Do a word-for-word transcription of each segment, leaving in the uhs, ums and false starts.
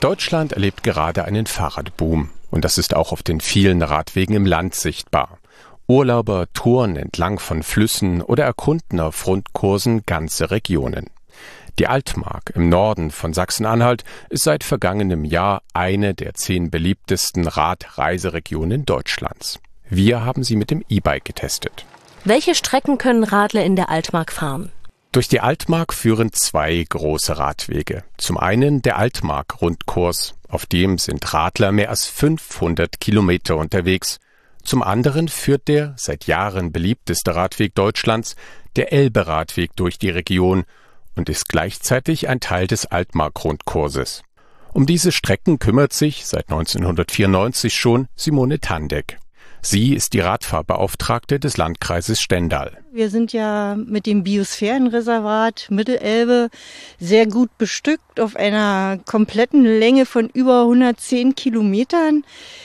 Deutschland erlebt gerade einen Fahrradboom. Und das ist auch auf den vielen Radwegen im Land sichtbar. Urlauber touren entlang von Flüssen oder erkunden auf Rundkursen ganze Regionen. Die Altmark im Norden von Sachsen-Anhalt ist seit vergangenem Jahr eine der zehn beliebtesten Radreiseregionen Deutschlands. Wir haben sie mit dem E-Bike getestet. Welche Strecken können Radler in der Altmark fahren? Durch die Altmark führen zwei große Radwege. Zum einen der Altmark-Rundkurs, auf dem sind Radler mehr als fünfhundert Kilometer unterwegs. Zum anderen führt der seit Jahren beliebteste Radweg Deutschlands, der Elbe-Radweg, durch die Region und ist gleichzeitig ein Teil des Altmark-Rundkurses. Um diese Strecken kümmert sich seit neunzehnhundertvierundneunzig schon Simone Tandek. Sie ist die Radfahrbeauftragte des Landkreises Stendal. Wir sind ja mit dem Biosphärenreservat Mittelelbe sehr gut bestückt auf einer kompletten Länge von über hundertzehn Kilometern.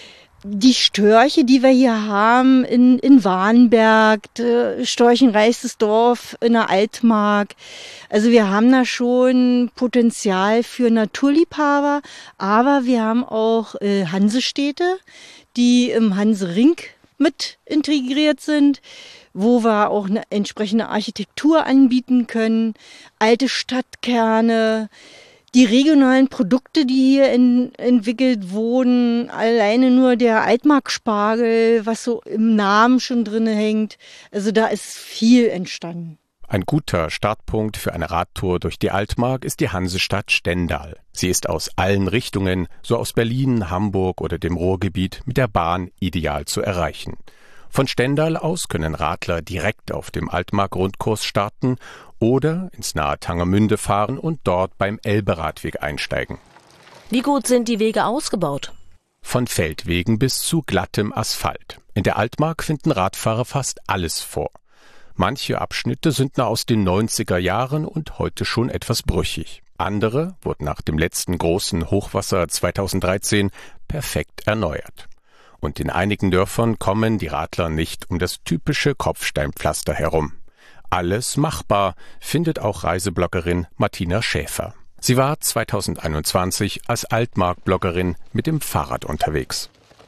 Die Störche, die wir hier haben in, in Warnberg, storchenreichstes Dorf in der Altmark. Also wir haben da schon Potenzial für Naturliebhaber, aber wir haben auch äh, Hansestädte, die im Hansering mit integriert sind, wo wir auch eine entsprechende Architektur anbieten können, alte Stadtkerne, die regionalen Produkte, die hier in, entwickelt wurden, alleine nur der Altmarkspargel, was so im Namen schon drin hängt. Also da ist viel entstanden. Ein guter Startpunkt für eine Radtour durch die Altmark ist die Hansestadt Stendal. Sie ist aus allen Richtungen, so aus Berlin, Hamburg oder dem Ruhrgebiet, mit der Bahn ideal zu erreichen. Von Stendal aus können Radler direkt auf dem Altmark-Rundkurs starten oder ins nahe Tangermünde fahren und dort beim Elbe-Radweg einsteigen. Wie gut sind die Wege ausgebaut? Von Feldwegen bis zu glattem Asphalt. In der Altmark finden Radfahrer fast alles vor. Manche Abschnitte sind noch aus den neunziger Jahren und heute schon etwas brüchig. Andere wurden nach dem letzten großen Hochwasser zweitausenddreizehn perfekt erneuert. Und in einigen Dörfern kommen die Radler nicht um das typische Kopfsteinpflaster herum. Alles machbar, findet auch Reisebloggerin Martina Schäfer. Sie war zweitausendeinundzwanzig als Altmark-Bloggerin mit dem Fahrrad unterwegs.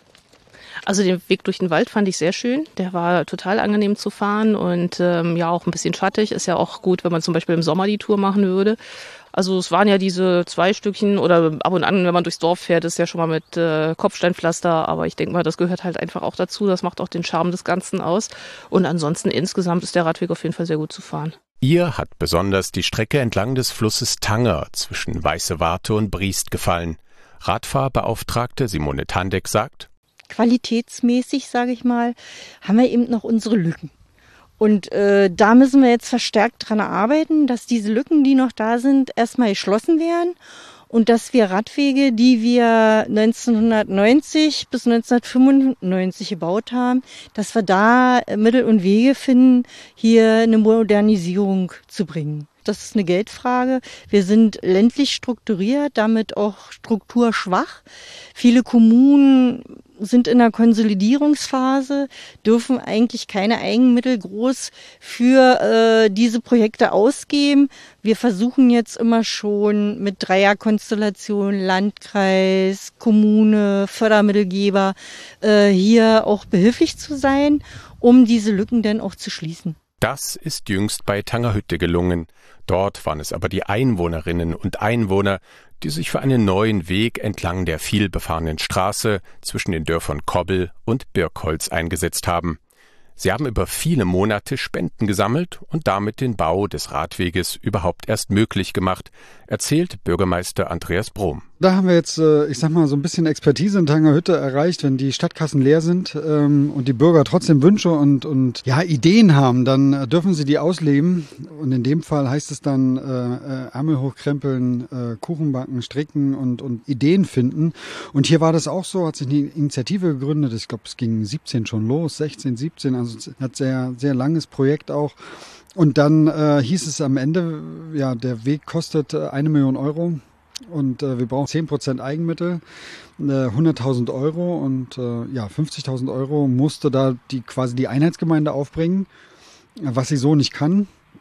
Also den Weg durch den Wald fand ich sehr schön. Der war total angenehm zu fahren und ähm, ja auch ein bisschen schattig. Ist ja auch gut, wenn man zum Beispiel im Sommer die Tour machen würde. Also es waren ja diese zwei Stückchen oder ab und an, wenn man durchs Dorf fährt, ist ja schon mal mit äh, Kopfsteinpflaster. Aber ich denke mal, das gehört halt einfach auch dazu. Das macht auch den Charme des Ganzen aus. Und ansonsten insgesamt ist der Radweg auf jeden Fall sehr gut zu fahren. Ihr hat besonders die Strecke entlang des Flusses Tanger zwischen Weiße Warte und Briest gefallen. Radfahrbeauftragte Simone Tandek sagt: Qualitätsmäßig, sage ich mal, haben wir eben noch unsere Lücken. Und äh, da müssen wir jetzt verstärkt dran arbeiten, dass diese Lücken, die noch da sind, erstmal geschlossen werden und dass wir Radwege, die wir neunzehnhundertneunzig bis neunzehnhundertfünfundneunzig gebaut haben, dass wir da Mittel und Wege finden, hier eine Modernisierung zu bringen. Das ist eine Geldfrage. Wir sind ländlich strukturiert, damit auch strukturschwach. Viele Kommunen sind in der Konsolidierungsphase, dürfen eigentlich keine Eigenmittel groß für äh, diese Projekte ausgeben. Wir versuchen jetzt immer schon mit Dreierkonstellation, Landkreis, Kommune, Fördermittelgeber äh, hier auch behilflich zu sein, um diese Lücken dann auch zu schließen. Das ist jüngst bei Tangerhütte gelungen. Dort waren es aber die Einwohnerinnen und Einwohner, die sich für einen neuen Weg entlang der vielbefahrenen Straße zwischen den Dörfern Kobbel und Birkholz eingesetzt haben. Sie haben über viele Monate Spenden gesammelt und damit den Bau des Radweges überhaupt erst möglich gemacht, erzählt Bürgermeister Andreas Brom. Da haben wir jetzt, ich sag mal, so ein bisschen Expertise in Tangerhütte erreicht. Wenn die Stadtkassen leer sind ähm, und die Bürger trotzdem Wünsche und, und ja, Ideen haben, dann dürfen sie die ausleben. Und in dem Fall heißt es dann äh, Ärmel hochkrempeln, äh, Kuchen backen, stricken und, und Ideen finden. Und hier war das auch so, hat sich eine Initiative gegründet. Ich glaube, es ging siebzehn schon los, sechzehn, siebzehn, also es hat sehr, sehr langes Projekt auch. Und dann äh, hieß es am Ende, ja, der Weg kostet äh, eine Million Euro. Und äh, wir brauchen zehn Prozent Eigenmittel, äh, hunderttausend Euro und äh, ja, fünfzigtausend Euro musste da die quasi die Einheitsgemeinde aufbringen, was sie so nicht kann.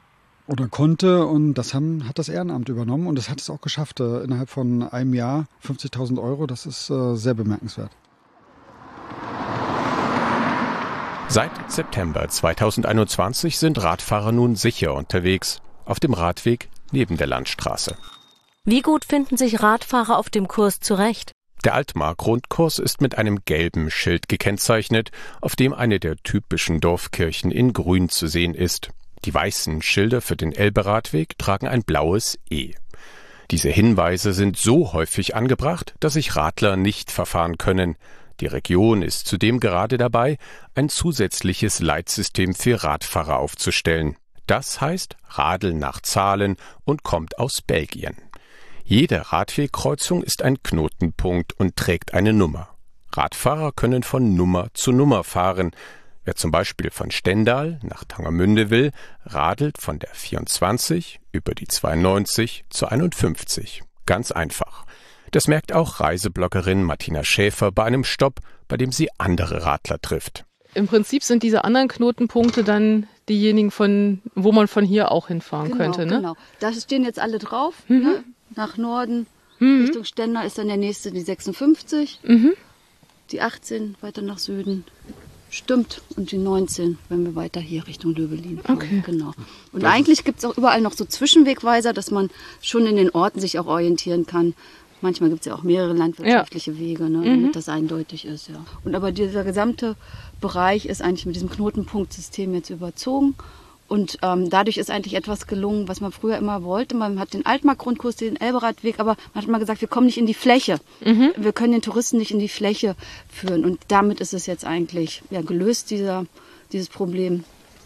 oder konnte. Und das haben, hat das Ehrenamt übernommen und das hat es auch geschafft. Äh, innerhalb von einem Jahr fünfzigtausend Euro, das ist äh, sehr bemerkenswert. Seit September zweitausendeinundzwanzig sind Radfahrer nun sicher unterwegs, auf dem Radweg neben der Landstraße. Wie gut finden sich Radfahrer auf dem Kurs zurecht? Der Altmark-Rundkurs ist mit einem gelben Schild gekennzeichnet, auf dem eine der typischen Dorfkirchen in Grün zu sehen ist. Die weißen Schilder für den Elbe-Radweg tragen ein blaues E. Diese Hinweise sind so häufig angebracht, dass sich Radler nicht verfahren können. Die Region ist zudem gerade dabei, ein zusätzliches Leitsystem für Radfahrer aufzustellen. Das heißt Radeln nach Zahlen und kommt aus Belgien. Jede Radwegkreuzung ist ein Knotenpunkt und trägt eine Nummer. Radfahrer können von Nummer zu Nummer fahren. Wer zum Beispiel von Stendal nach Tangermünde will, radelt von der vierundzwanzig über die zweiundneunzig zur einundfünfzig. Ganz einfach. Das merkt auch Reisebloggerin Martina Schäfer bei einem Stopp, bei dem sie andere Radler trifft. Im Prinzip sind diese anderen Knotenpunkte dann diejenigen, von wo man von hier auch hinfahren genau, könnte. Ne? Genau, da stehen jetzt alle drauf. Mhm. Ne? Nach Norden, mhm. Richtung Stendal ist dann der nächste, die sechsundfünfzig. Mhm. Die achtzehn weiter nach Süden. Stimmt. Und die neunzehn, wenn wir weiter hier Richtung Löwelin fahren. Okay. Genau. Und das eigentlich gibt es auch überall noch so Zwischenwegweiser, dass man schon in den Orten sich auch orientieren kann. Manchmal gibt es ja auch mehrere landwirtschaftliche ja. Wege, ne, damit mhm. das eindeutig ist. Ja. Und aber dieser gesamte Bereich ist eigentlich mit diesem Knotenpunktsystem jetzt überzogen. Und ähm, dadurch ist eigentlich etwas gelungen, was man früher immer wollte. Man hat den Altmark-Grundkurs, den Elberadweg, aber man hat immer gesagt, wir kommen nicht in die Fläche. Mhm. Wir können den Touristen nicht in die Fläche führen. Und damit ist es jetzt eigentlich ja, gelöst, dieser, dieses Problem.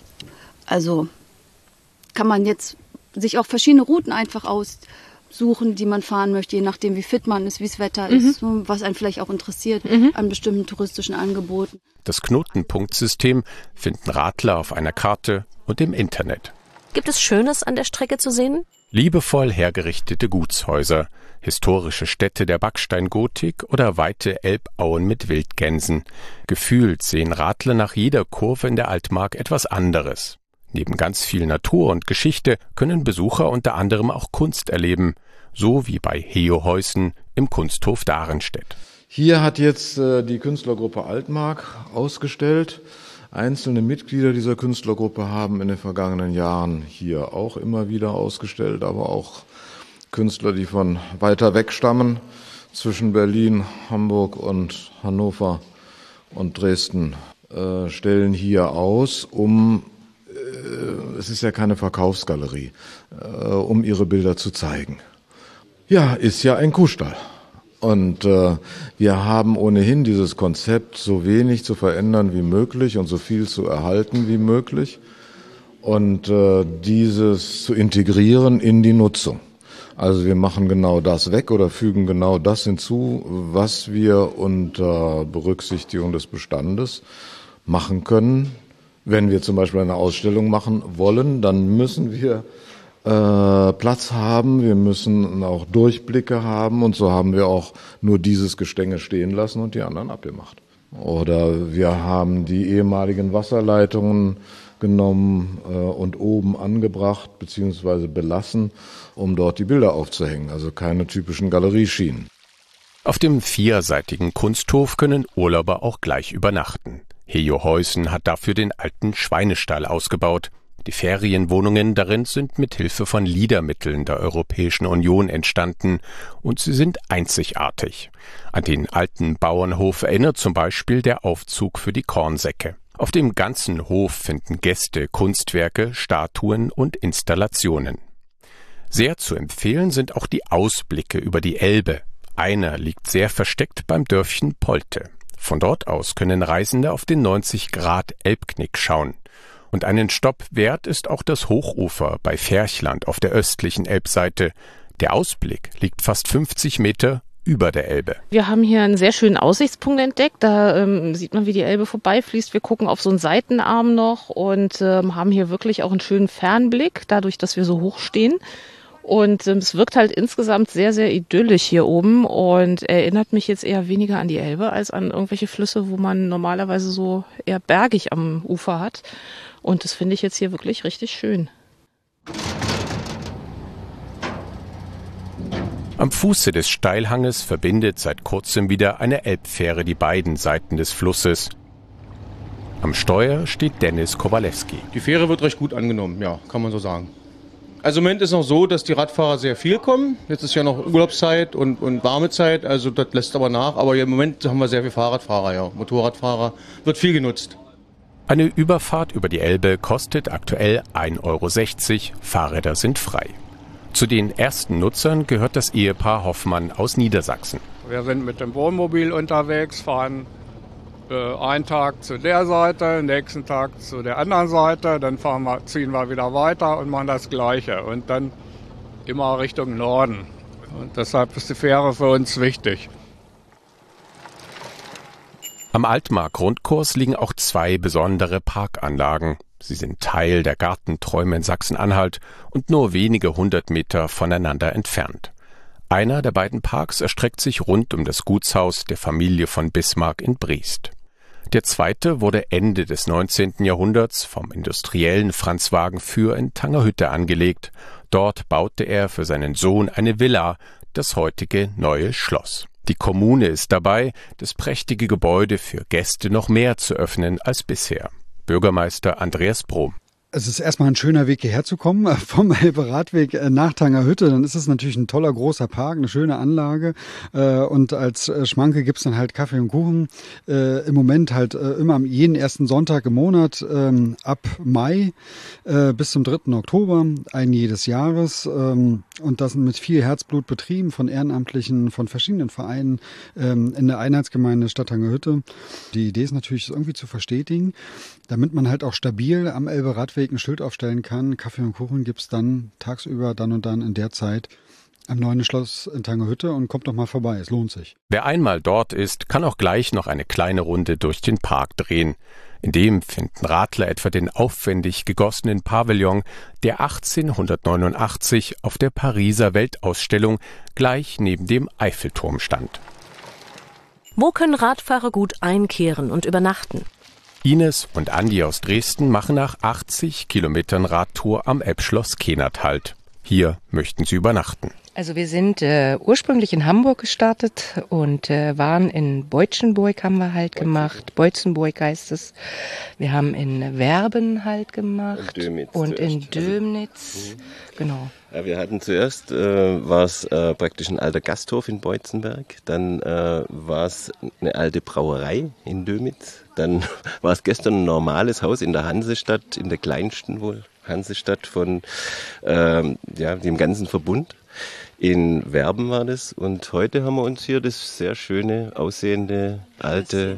Also kann man jetzt sich auch verschiedene Routen einfach aussuchen, die man fahren möchte, je nachdem, wie fit man ist, wie das Wetter mhm. ist, was einen vielleicht auch interessiert mhm. an bestimmten touristischen Angeboten. Das Knotenpunktsystem finden Radler auf einer Karte und im Internet. Gibt es Schönes an der Strecke zu sehen? Liebevoll hergerichtete Gutshäuser, historische Städte der Backsteingotik oder weite Elbauen mit Wildgänsen. Gefühlt sehen Radler nach jeder Kurve in der Altmark etwas anderes. Neben ganz viel Natur und Geschichte können Besucher unter anderem auch Kunst erleben, so wie bei Heohäusen im Kunsthof Darenstedt. Hier hat jetzt äh, die Künstlergruppe Altmark ausgestellt. Einzelne Mitglieder dieser Künstlergruppe haben in den vergangenen Jahren hier auch immer wieder ausgestellt, aber auch Künstler, die von weiter weg stammen, zwischen Berlin, Hamburg und Hannover und Dresden, äh, stellen hier aus, um, äh, es ist ja keine Verkaufsgalerie, äh, um ihre Bilder zu zeigen. Ja, ist ja ein Kuhstall. Und äh, wir haben ohnehin dieses Konzept, so wenig zu verändern wie möglich und so viel zu erhalten wie möglich und äh, dieses zu integrieren in die Nutzung. Also wir machen genau das weg oder fügen genau das hinzu, was wir unter Berücksichtigung des Bestandes machen können. Wenn wir zum Beispiel eine Ausstellung machen wollen, dann müssen wir Äh, Platz haben, wir müssen auch Durchblicke haben und so haben wir auch nur dieses Gestänge stehen lassen und die anderen abgemacht. Oder wir haben die ehemaligen Wasserleitungen genommen äh, und oben angebracht bzw. belassen, um dort die Bilder aufzuhängen, also keine typischen Galerieschienen. Auf dem vierseitigen Kunsthof können Urlauber auch gleich übernachten. Heohäusen hat dafür den alten Schweinestall ausgebaut. Die Ferienwohnungen darin sind mit Hilfe von Liedermitteln der Europäischen Union entstanden und sie sind einzigartig. An den alten Bauernhof erinnert zum Beispiel der Aufzug für die Kornsäcke. Auf dem ganzen Hof finden Gäste Kunstwerke, Statuen und Installationen. Sehr zu empfehlen sind auch die Ausblicke über die Elbe. Einer liegt sehr versteckt beim Dörfchen Polte. Von dort aus können Reisende auf den neunzig Grad Elbknick schauen. Und einen Stopp wert ist auch das Hochufer bei Ferchland auf der östlichen Elbseite. Der Ausblick liegt fast fünfzig Meter über der Elbe. Wir haben hier einen sehr schönen Aussichtspunkt entdeckt. Da ähm, sieht man, wie die Elbe vorbeifließt. Wir gucken auf so einen Seitenarm noch und ähm, haben hier wirklich auch einen schönen Fernblick, dadurch, dass wir so hoch stehen. Und ähm, es wirkt halt insgesamt sehr, sehr idyllisch hier oben und erinnert mich jetzt eher weniger an die Elbe als an irgendwelche Flüsse, wo man normalerweise so eher bergig am Ufer hat. Und das finde ich jetzt hier wirklich richtig schön. Am Fuße des Steilhanges verbindet seit kurzem wieder eine Elbfähre die beiden Seiten des Flusses. Am Steuer steht Dennis Kowalewski. Die Fähre wird recht gut angenommen, ja, kann man so sagen. Also im Moment ist noch so, dass die Radfahrer sehr viel kommen. Jetzt ist ja noch Urlaubszeit und, und warme Zeit, also das lässt aber nach. Aber im Moment haben wir sehr viele Fahrradfahrer, ja, Motorradfahrer. Wird viel genutzt. Eine Überfahrt über die Elbe kostet aktuell ein Euro sechzig, Fahrräder sind frei. Zu den ersten Nutzern gehört das Ehepaar Hoffmann aus Niedersachsen. Wir sind mit dem Wohnmobil unterwegs, fahren äh, einen Tag zu der Seite, nächsten Tag zu der anderen Seite, dann fahren wir, ziehen wir wieder weiter und machen das Gleiche und dann immer Richtung Norden. Und deshalb ist die Fähre für uns wichtig. Am Altmark-Rundkurs liegen auch zwei besondere Parkanlagen. Sie sind Teil der Gartenträume in Sachsen-Anhalt und nur wenige hundert Meter voneinander entfernt. Einer der beiden Parks erstreckt sich rund um das Gutshaus der Familie von Bismarck in Briest. Der zweite wurde Ende des neunzehnten Jahrhunderts vom Industriellen Franz Wagen Für in Tangerhütte angelegt. Dort baute er für seinen Sohn eine Villa, das heutige Neue Schloss. Die Kommune ist dabei, das prächtige Gebäude für Gäste noch mehr zu öffnen als bisher. Bürgermeister Andreas Brom. Es ist erstmal ein schöner Weg, hierher zu kommen, vom Elbe-Radweg nach Tangerhütte. Dann ist es natürlich ein toller, großer Park, eine schöne Anlage. Und als Schmanke gibt's dann halt Kaffee und Kuchen. Im Moment halt immer jeden ersten Sonntag im Monat, ab Mai bis zum dritten Oktober, ein jedes Jahres. Und das mit viel Herzblut betrieben von Ehrenamtlichen, von verschiedenen Vereinen in der Einheitsgemeinde Stadt Tangerhütte. Die Idee ist natürlich, das irgendwie zu verstetigen, damit man halt auch stabil am Elbe-Radweg ein Schild aufstellen kann. Kaffee und Kuchen gibt's dann tagsüber, dann und dann in der Zeit am Neuen Schloss in Tangerhütte und kommt doch mal vorbei, es lohnt sich. Wer einmal dort ist, kann auch gleich noch eine kleine Runde durch den Park drehen. In dem finden Radler etwa den aufwendig gegossenen Pavillon, der achtzehnhundertneunundachtzig auf der Pariser Weltausstellung gleich neben dem Eiffelturm stand. Wo können Radfahrer gut einkehren und übernachten? Ines und Andi aus Dresden machen nach achtzig Kilometern Radtour am Elbschloss Kehnert Halt. Hier möchten sie übernachten. Also wir sind äh, ursprünglich in Hamburg gestartet und äh, waren in Beutschenburg, haben wir halt gemacht. Beutzenburg heißt es. Wir haben in Werben halt gemacht und in Dömnitz. Genau. Ja, wir hatten zuerst, äh, war es äh, praktisch ein alter Gasthof in Beutzenberg. Dann äh, war es eine alte Brauerei in Dömitz. Dann war es gestern ein normales Haus in der Hansestadt, in der kleinsten wohl Hansestadt von ähm, ja, dem ganzen Verbund. In Werben war das und heute haben wir uns hier das sehr schöne, aussehende, alte...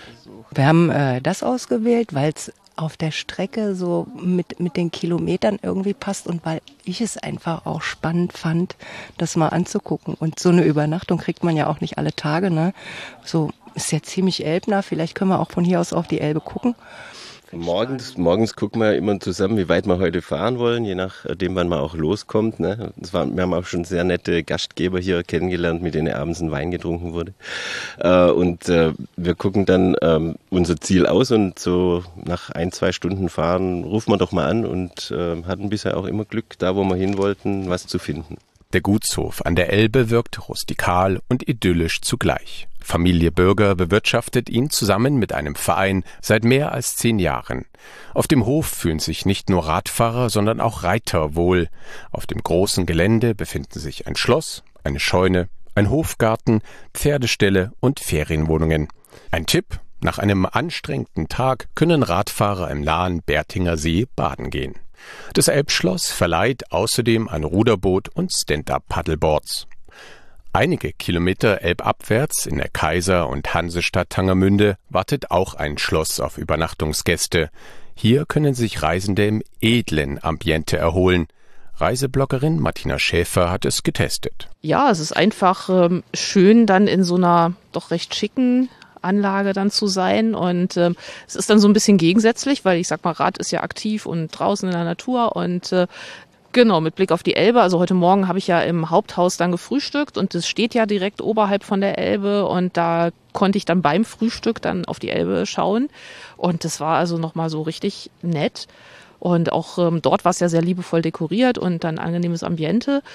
Wir haben äh, das ausgewählt, weil es auf der Strecke so mit, mit den Kilometern irgendwie passt und weil ich es einfach auch spannend fand, das mal anzugucken. Und so eine Übernachtung kriegt man ja auch nicht alle Tage, ne? So ist ja ziemlich elbnah, vielleicht können wir auch von hier aus auf die Elbe gucken. Morgens, morgens gucken wir immer zusammen, wie weit wir heute fahren wollen, je nachdem, wann man auch loskommt. Ne? Das war, wir haben auch schon sehr nette Gastgeber hier kennengelernt, mit denen abends ein Wein getrunken wurde. Äh, und äh, wir gucken dann ähm, unser Ziel aus und so nach ein, zwei Stunden fahren, rufen wir doch mal an und äh, hatten bisher auch immer Glück, da wo wir hin wollten, was zu finden. Der Gutshof an der Elbe wirkt rustikal und idyllisch zugleich. Familie Bürger bewirtschaftet ihn zusammen mit einem Verein seit mehr als zehn Jahren. Auf dem Hof fühlen sich nicht nur Radfahrer, sondern auch Reiter wohl. Auf dem großen Gelände befinden sich ein Schloss, eine Scheune, ein Hofgarten, Pferdeställe und Ferienwohnungen. Ein Tipp: Nach einem anstrengenden Tag können Radfahrer im nahen Bertinger See baden gehen. Das Elbschloss verleiht außerdem ein Ruderboot und Stand-up-Paddleboards. Einige Kilometer elbabwärts in der Kaiser- und Hansestadt Tangermünde wartet auch ein Schloss auf Übernachtungsgäste. Hier können sich Reisende im edlen Ambiente erholen. Reisebloggerin Martina Schäfer hat es getestet. Ja, es ist einfach ähm, schön, dann in so einer doch recht schicken Anlage dann zu sein und ähm, es ist dann so ein bisschen gegensätzlich, weil ich sag mal, Rad ist ja aktiv und draußen in der Natur und äh, genau, mit Blick auf die Elbe. Also heute Morgen habe ich ja im Haupthaus dann gefrühstückt und es steht ja direkt oberhalb von der Elbe und da konnte ich dann beim Frühstück dann auf die Elbe schauen und das war also nochmal so richtig nett und auch ähm, dort war es ja sehr liebevoll dekoriert und dann angenehmes Ambiente.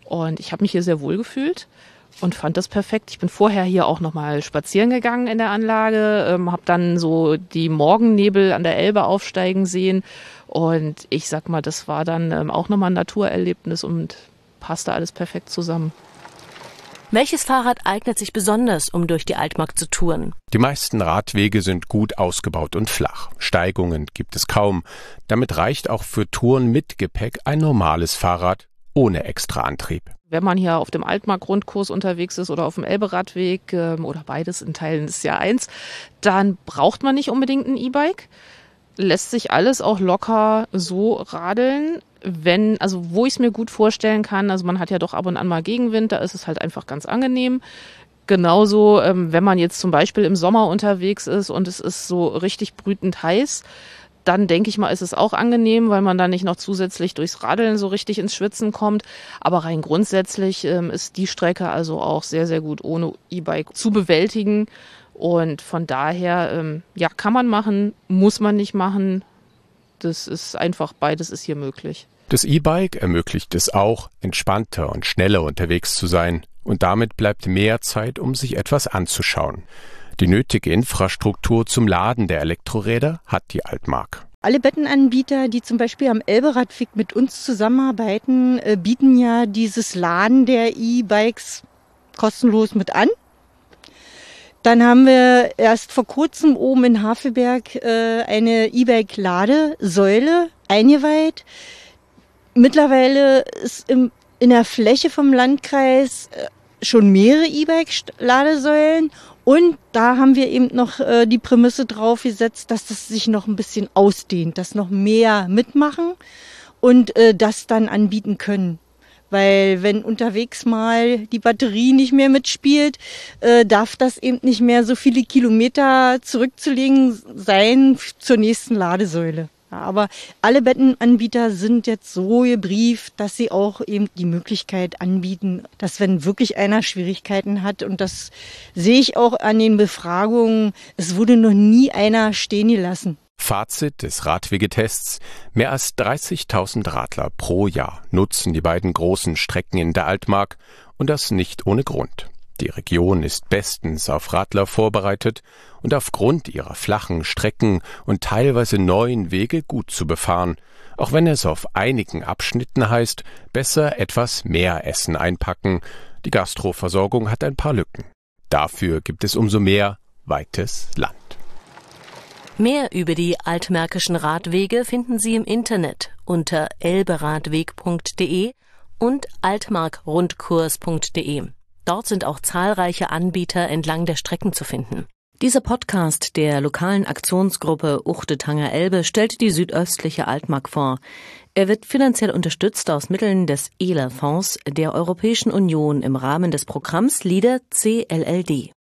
Und ich habe mich hier sehr wohl gefühlt und fand das perfekt. Ich bin vorher hier auch nochmal spazieren gegangen in der Anlage, ähm, habe dann so die Morgennebel an der Elbe aufsteigen sehen. Und ich sag mal, das war dann ähm, auch nochmal ein Naturerlebnis und passte alles perfekt zusammen. Welches Fahrrad eignet sich besonders, um durch die Altmark zu touren? Die meisten Radwege sind gut ausgebaut und flach. Steigungen gibt es kaum. Damit reicht auch für Touren mit Gepäck ein normales Fahrrad ohne extra Antrieb. Wenn man hier auf dem Altmark-Rundkurs unterwegs ist oder auf dem Elberadweg ähm, oder beides in Teilen des Jahr eins, dann braucht man nicht unbedingt ein E-Bike. Lässt sich alles auch locker so radeln, wenn, also wo ich es mir gut vorstellen kann, also man hat ja doch ab und an mal Gegenwind, da ist es halt einfach ganz angenehm. Genauso, ähm, wenn man jetzt zum Beispiel im Sommer unterwegs ist und es ist so richtig brütend heiß, dann denke ich mal, ist es auch angenehm, weil man dann nicht noch zusätzlich durchs Radeln so richtig ins Schwitzen kommt. Aber rein grundsätzlich ähm, ist die Strecke also auch sehr, sehr gut ohne E-Bike zu bewältigen. Und von daher, ähm, ja, kann man machen, muss man nicht machen. Das ist einfach, beides ist hier möglich. Das E-Bike ermöglicht es auch, entspannter und schneller unterwegs zu sein. Und damit bleibt mehr Zeit, um sich etwas anzuschauen. Die nötige Infrastruktur zum Laden der Elektroräder hat die Altmark. Alle Bettenanbieter, die zum Beispiel am Elberadweg mit uns zusammenarbeiten, äh, bieten ja dieses Laden der E-Bikes kostenlos mit an. Dann haben wir erst vor kurzem oben in Havelberg äh, eine E-Bike-Ladesäule eingeweiht. Mittlerweile ist im, in der Fläche vom Landkreis äh, schon mehrere E-Bike-Ladesäulen. Und da haben wir eben noch äh, die Prämisse drauf gesetzt, dass das sich noch ein bisschen ausdehnt, dass noch mehr mitmachen und äh, das dann anbieten können. Weil wenn unterwegs mal die Batterie nicht mehr mitspielt, äh, darf das eben nicht mehr so viele Kilometer zurückzulegen sein zur nächsten Ladesäule. Ja, aber alle Bettenanbieter sind jetzt so gebrieft, dass sie auch eben die Möglichkeit anbieten, dass wenn wirklich einer Schwierigkeiten hat, und das sehe ich auch an den Befragungen, es wurde noch nie einer stehen gelassen. Fazit des Radwegetests: Mehr als dreißigtausend Radler pro Jahr nutzen die beiden großen Strecken in der Altmark, und das nicht ohne Grund. Die Region ist bestens auf Radler vorbereitet und aufgrund ihrer flachen Strecken und teilweise neuen Wege gut zu befahren, auch wenn es auf einigen Abschnitten heißt, besser etwas mehr Essen einpacken. Die Gastroversorgung hat ein paar Lücken. Dafür gibt es umso mehr weites Land. Mehr über die altmärkischen Radwege finden Sie im Internet unter elberadweg punkt de und altmarkrundkurs punkt de. Dort sind auch zahlreiche Anbieter entlang der Strecken zu finden. Dieser Podcast der lokalen Aktionsgruppe Uchte-Tanger Elbe stellt die südöstliche Altmark vor. Er wird finanziell unterstützt aus Mitteln des E L A-Fonds der Europäischen Union im Rahmen des Programms LEADER C L L D.